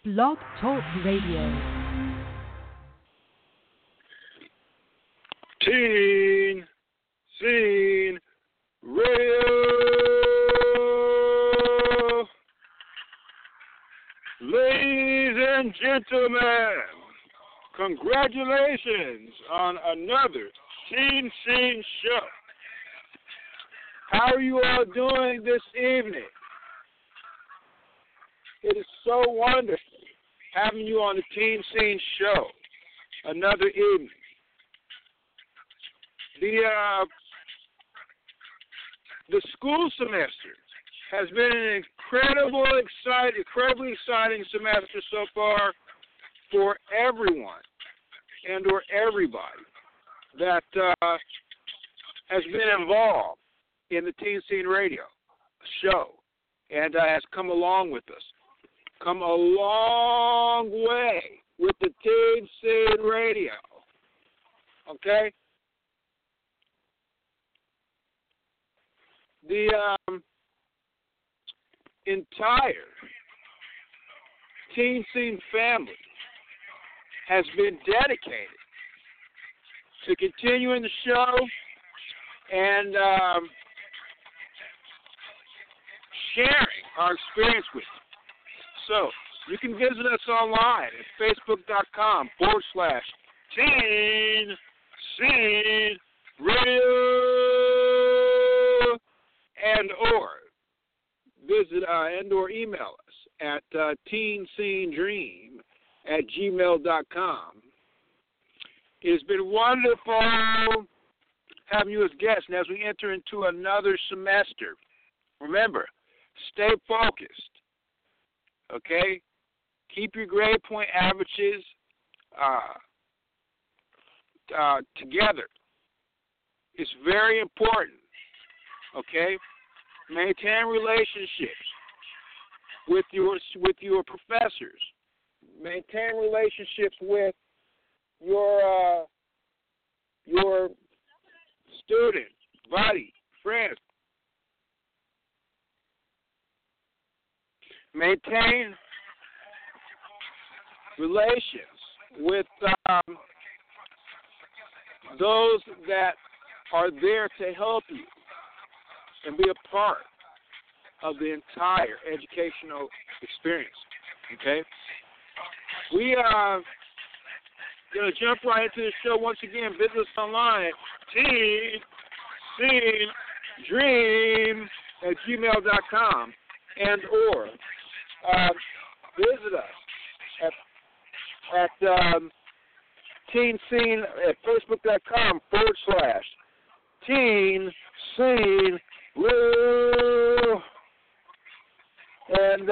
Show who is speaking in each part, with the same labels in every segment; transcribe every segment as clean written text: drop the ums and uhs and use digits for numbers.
Speaker 1: Blog Talk Radio.
Speaker 2: Teen Scene Radio. Ladies and gentlemen, congratulations on another Teen Scene show. How are you all doing this evening? It is so wonderful having you on the Teen Scene show another evening. The school semester has been an incredibly exciting semester so far for everyone and or everybody that has been involved in the Teen Scene Radio show and has come along with us. Come a long way with the Teen Scene Radio. Okay? The entire Teen Scene family has been dedicated to continuing the show and sharing our experience with you. So, you can visit us online at facebook.com/Teen Scene Radio and or email us at teenscenedream@gmail.com. It has been wonderful having you as guests, and as we enter into another semester, remember, stay focused. Okay? Keep your grade point averages together. It's very important. Okay? Maintain relationships with your professors. Maintain relationships with your students, buddy, friends. Maintain relations with those that are there to help you and be a part of the entire educational experience. Okay? We are going to jump right into the show once again. Visit us online at teenscenedream@gmail.com and or visit us at Teen Scene at facebook.com/Teen Scene Radio. And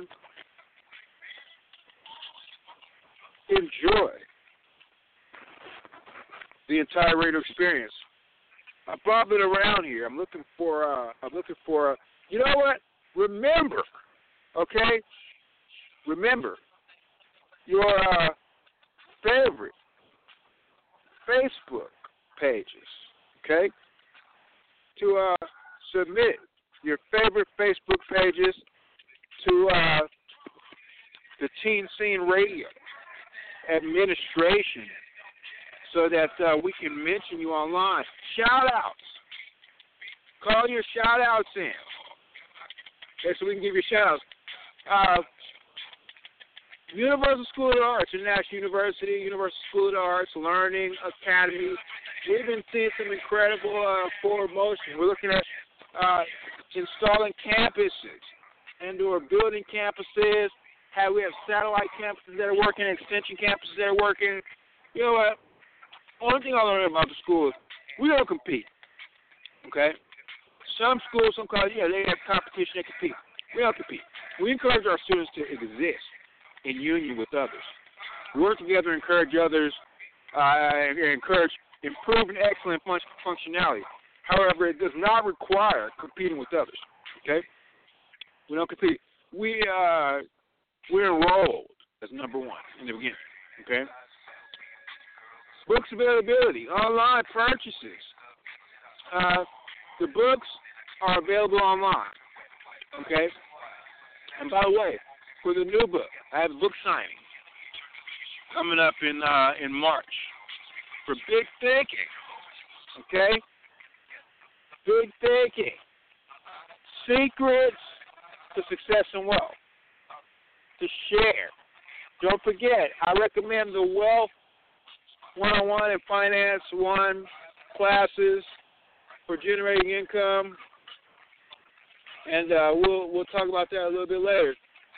Speaker 2: enjoy the entire radio experience. I'm bobbing around here. I'm looking for you know what? Remember, okay? Remember your favorite Facebook pages, okay? To submit your favorite Facebook pages to the Teen Scene Radio administration so that we can mention you online. Shout-outs. Call your shout-outs in. Okay, so we can give you shout-outs. Universal School of the Arts, International University, Universal School of the Arts, Learning Academy. We've been seeing some incredible forward motion. We're looking at installing campuses and or building campuses. We have satellite campuses that are working, extension campuses that are working. You know what? Only thing I learned about the school is we don't compete. Okay? Some schools, some colleges, they have competition, they compete. We don't compete. We encourage our students to exist in union with others. We work together, encourage others, and encourage improved and excellent functionality. However, it does not require competing with others. Okay? We don't compete. We're enrolled as number one in the beginning. Okay? Books availability, online purchases. The books are available online. Okay? And by the way, for the new book. I have a book signing coming up in March for Big Thinking. Okay? Big Thinking. Secrets to Success and Wealth. To share. Don't forget, I recommend the Wealth 101 and Finance 1 classes for generating income. And we'll talk about that a little bit later.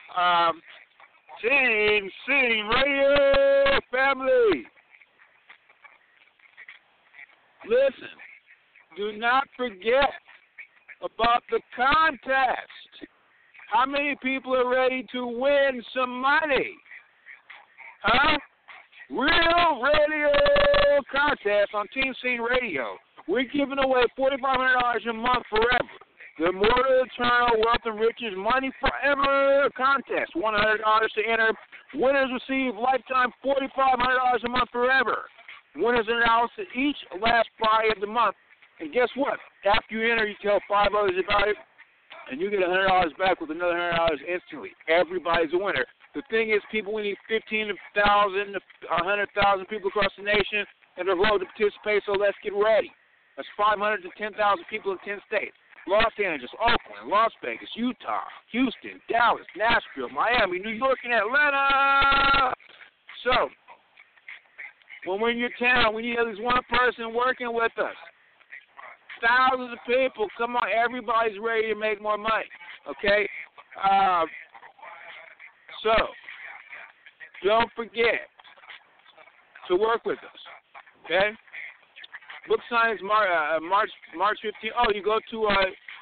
Speaker 2: Teen Scene Radio family. Listen, do not forget about the contest. How many people are ready to win some money? Huh? Real Radio contest on Teen Scene Radio. We're giving away $4,500 a month forever. The Immortal Eternal Wealth and Riches Money Forever contest. $100 to enter. Winners receive lifetime $4,500 a month forever. Winners are announced each last Friday of the month. And guess what? After you enter, you tell 5 others about it, and you get $100 back with another $100 instantly. Everybody's a winner. The thing is, people, we need 15,000 to 100,000 people across the nation and the road to participate, so let's get ready. That's 500 to 10,000 people in 10 states. Los Angeles, Oakland, Las Vegas, Utah, Houston, Dallas, Nashville, Miami, New York, and Atlanta. So, when we're in your town, we need at least one person working with us. Thousands of people. Come on, everybody's ready to make more money, okay? So, don't forget to work with us, okay? Book sign is March 15th. Oh, you go to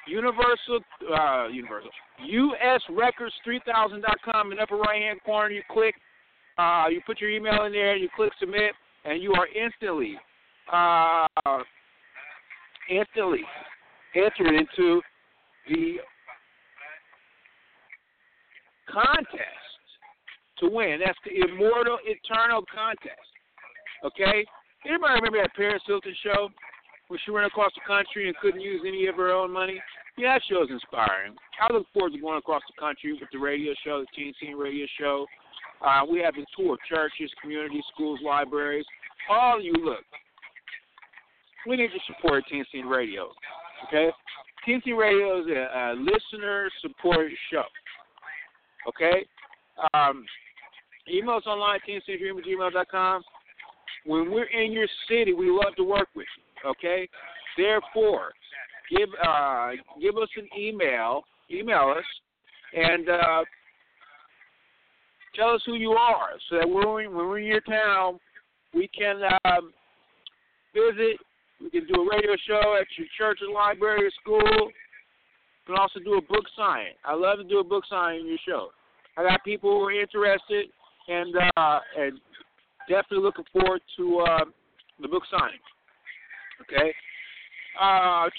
Speaker 2: USRecords3000.com in the upper right-hand corner. You click, you put your email in there, you click submit, and you are instantly entered into the contest to win. That's the Immortal Eternal contest, okay? Anybody remember that Paris Hilton show where she ran across the country and couldn't use any of her own money? Yeah, that show is inspiring. I look forward to going across the country with the radio show, the Teen Scene Radio Show. We have to tour churches, communities, schools, libraries. All of you, look, we need to support Teen Scene Radio, okay? Teen Scene Radio is a listener-supported show, okay? Email us online, teenscenedream@gmail.com. When we're in your city, we love to work with you, okay? Therefore, give us an email us, and tell us who you are so that when we're in your town, we can visit. We can do a radio show at your church or library or school. We can also do a book signing. I love to do a book signing in your show. I got people who are interested and definitely looking forward to the book signing. Okay? All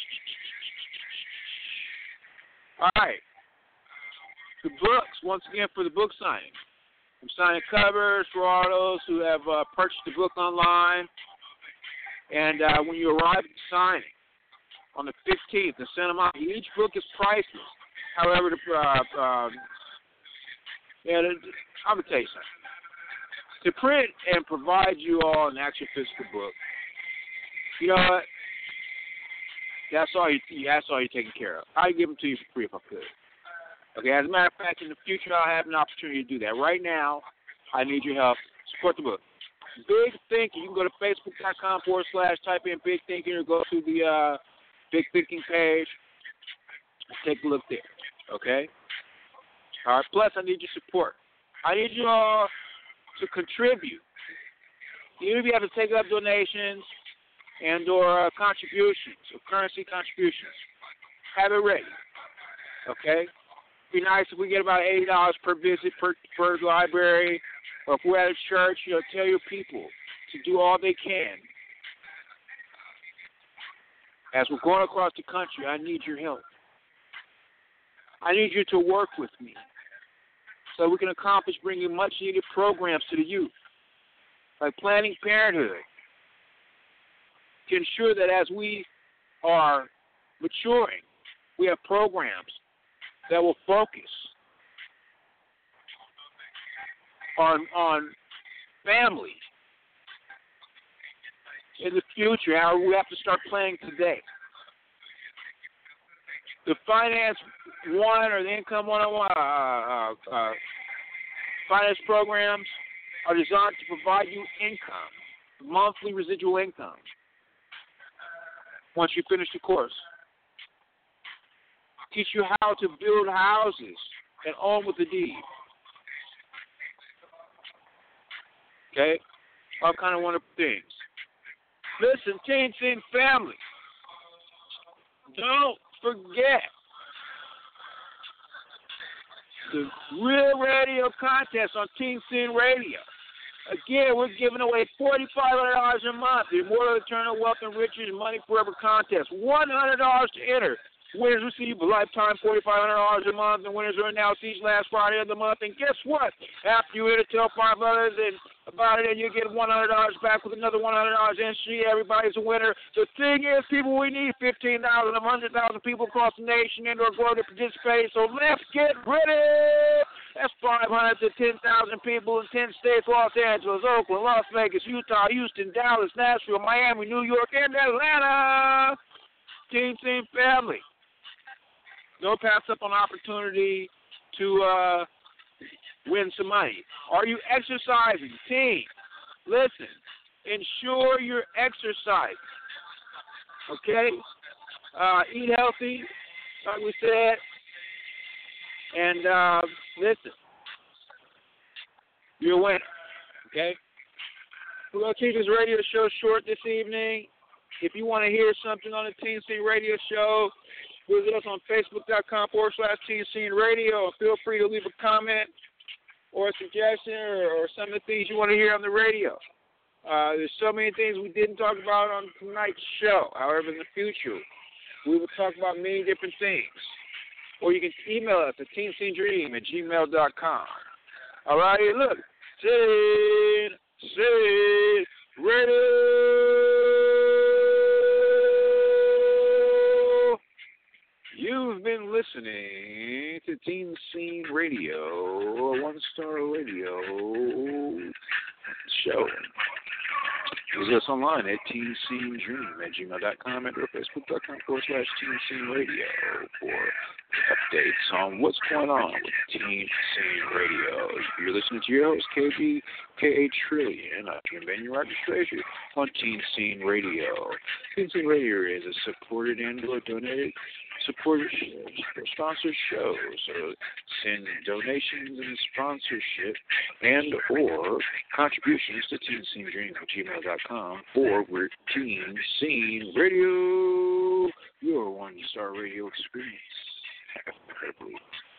Speaker 2: right. The books, once again, for the book signing. I'm signing covers for all those who have purchased the book online. And when you arrive at the signing on the 15th and send them out, each book is priceless. However, I'm going to tell you something. To print and provide you all an actual physical book, you know what? That's all you're taking care of. I'd give them to you for free if I could. Okay, as a matter of fact, in the future, I'll have an opportunity to do that. Right now, I need your help. Support the book. Big Thinking. You can go to facebook.com/type in Big Thinking or go to the Big Thinking page. Take a look there. Okay? All right. Plus, I need your support. I need you all to contribute. Even if you have to take up donations and or contributions, or currency contributions, have it ready. Okay? It'd be nice if we get about $80 per visit per library, or if we're at a church, tell your people to do all they can. As we're going across the country, I need your help. I need you to work with me so we can accomplish bringing much-needed programs to the youth, like Planned Parenthood, to ensure that as we are maturing, we have programs that will focus on family in the future. How we have to start planning today. The Finance 1 or the Income 101 finance programs are designed to provide you income, monthly residual income, once you finish the course. Teach you how to build houses and own with the deed. Okay? All kind of wonderful things. Listen, Teen Scene family, don't forget the Real Radio contest on Teen Scene Radio. Again, we're giving away $4,500 a month. The Immortal Eternal Wealth and Riches Money Forever contest. $100 to enter. Winners receive a lifetime $4,500 a month, and winners are announced each last Friday of the month. And guess what? After you enter, tell 5 others about it, and you get $100 back with another $100 in. Everybody's a winner. The thing is, people, we need 15,000 of 100,000 people across the nation and or globe to participate. So let's get ready. That's 500 to 10,000 people in 10 states: Los Angeles, Oakland, Las Vegas, Utah, Houston, Dallas, Nashville, Miami, New York, and Atlanta. Teen Scene family, don't pass up on opportunity to win some money. Are you exercising? Teen, listen, ensure you're exercising. Okay? Eat healthy, like we said. And listen, you're a winner. Okay? We're going to keep this radio show short this evening. If you want to hear something on the Teen Scene Radio Show, visit us on Facebook.com/Teen Scene Radio. Feel free to leave a comment or a suggestion or some of the things you want to hear on the radio. There's so many things we didn't talk about on tonight's show. However, in the future, we will talk about many different things. Or you can email us at teenscenedream@gmail.com. All right, look, Teen Scene Radio. You've been listening to Teen Scene Radio, a one-star radio show. Visit us online at teenscenedream@gmail.com and or facebook.com/Teen Scene Radio for updates on what's going on with Teen Scene Radio. You're listening to your host, KB K.A. Trillion. I'm Jim Benny Registration on Teen Scene Radio. Teen Scene Radio is a supported and or donated sponsored show. So send donations and sponsorship and or contributions to teenscenedream@gmail.com for we're Teen Scene Radio, your one-star radio experience. Have a